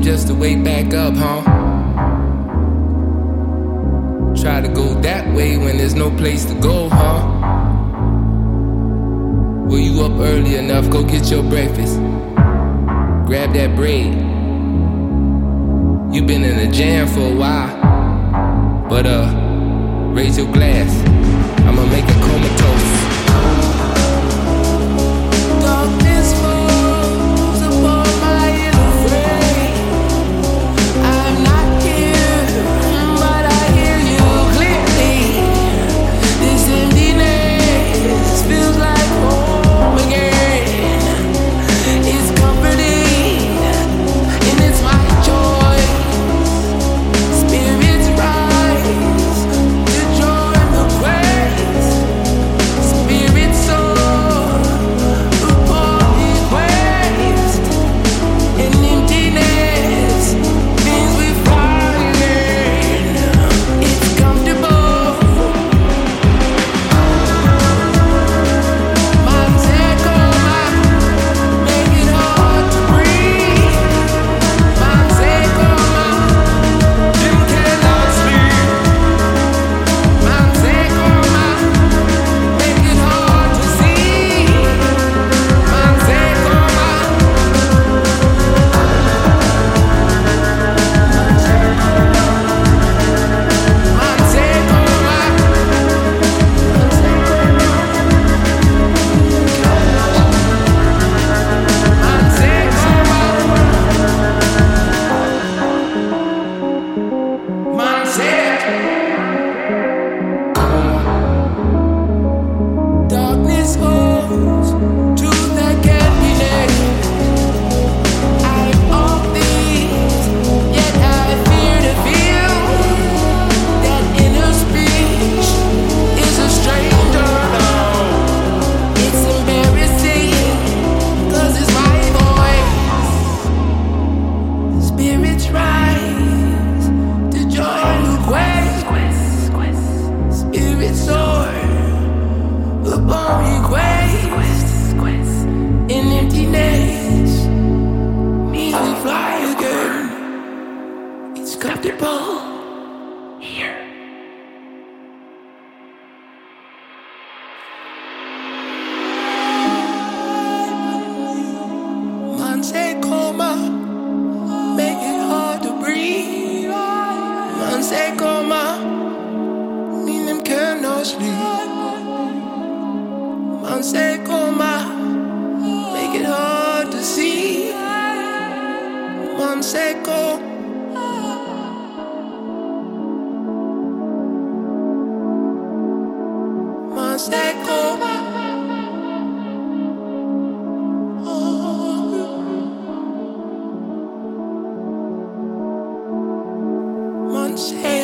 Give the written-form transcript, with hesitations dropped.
just the way back up, huh? Try to go that way when there's no place to go, huh? Were you up early enough? Go get your breakfast. Grab that bread. You been in a jam for a while, but raise your glass. I'ma make it comatose. Darkness falls upon my inner frame. I'm not here, but I hear you clearly. This emptiness feels like home again. It's comforting, and it's my choice. Spirits rise to join the praise. Spirits soar upon His waves. In emptiness means we fly again. It's comfortable. Manseco, make it hard to breathe. Manseco, them cannot sleep. Manseco, make it hard to see. Manseco, darkness holds truth that can't be named. I'm all these, yet I fear to feel that inner speech is a stranger now. It's embarrassing, 'cause it's my voice. Spirits rise to join the quest. Spirits soar upon request. In emptiness means we fly again. It's comfortable here. Manseco, make it hard to breathe. Manseco, mean them cannot sleep. Manseco, make it hard to see. Manseco, Manseco, Manseco.